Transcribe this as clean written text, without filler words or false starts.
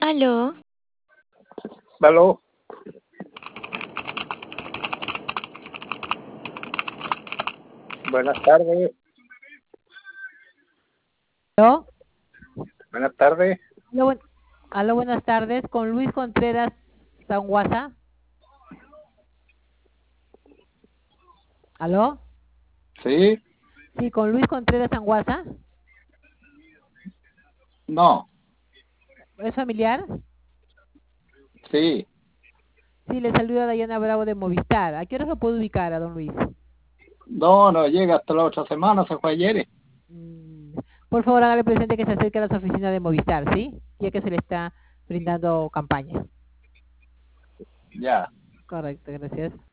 Aló, Aló, buenas tardes, ¿Aló? buenas tardes. Aló, aló, buenas tardes, con Luis Contreras Sanguasa. ¿Aló? ¿Sí? Sí, con Luis Contreras Sanguasa. No, ¿Es familiar? sí. Sí, le saluda Dayana Bravo de Movistar. ¿A qué hora lo puedo ubicar a don Luis? No, no llega hasta la otra semana, se fue ayer. Mm, Por favor, hágale presente que se acerque a las oficinas de Movistar, ¿sí? Ya que se le está brindando campaña. Ya. Correcto, gracias.